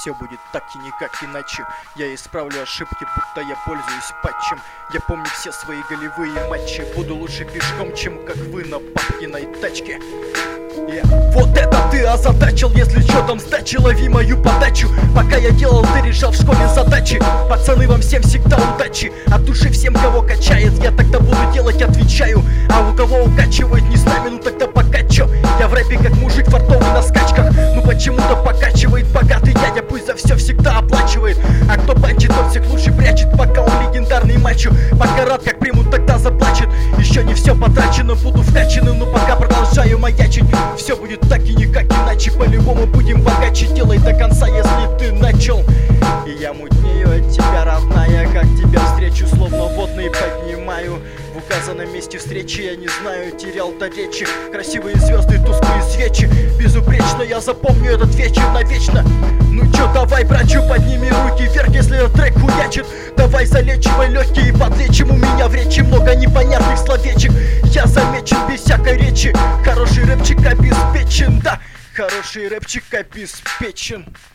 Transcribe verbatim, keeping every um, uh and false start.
Все будет так и никак иначе. Я исправлю ошибки, будто я пользуюсь патчем. Я помню все свои голевые матчи. Буду лучше пешком, чем как вы на папкиной тачке. Yeah. Вот это ты озадачил, если чё там сдачи, лови мою подачу. Пока я делал, ты решал в школе задачи. Пацаны, вам всем всегда удачи. От души всем, кого качает, я тогда буду делать, отвечаю. А у кого укачивает, не с нами, ну тогда пока чё. Я в рэпе как мужик фартовый на скачках. Ну почему-то покачивает богатый дядя, пусть за все всегда оплачивает. А кто банчит, тот всех лучше прячет, пока он легендарный мачо. Пока рад, как примут, тогда заплачет. Еще не все потрачено, буду вкачанным, но пока продолжаю маячить. Все будет так и никак иначе, по-любому будем богаче. Делай до конца, если ты начал. И я мутнею от тебя, родная, как тебя встречу, словно водный поднимаю. В указанном месте встречи я не знаю, терял до речи. Красивые звезды, тусклые свечи. Безупречно я запомню этот вечер навечно. Ну чё, давай, братчу, подними руки вверх, если этот трек хуячит. Давай залечивай легкие и подлечим. У меня в речи много непонятных словечек. Я замечен без всякой речи. Хороший рэпчик обеспечен, да, хороший рэпчик обеспечен.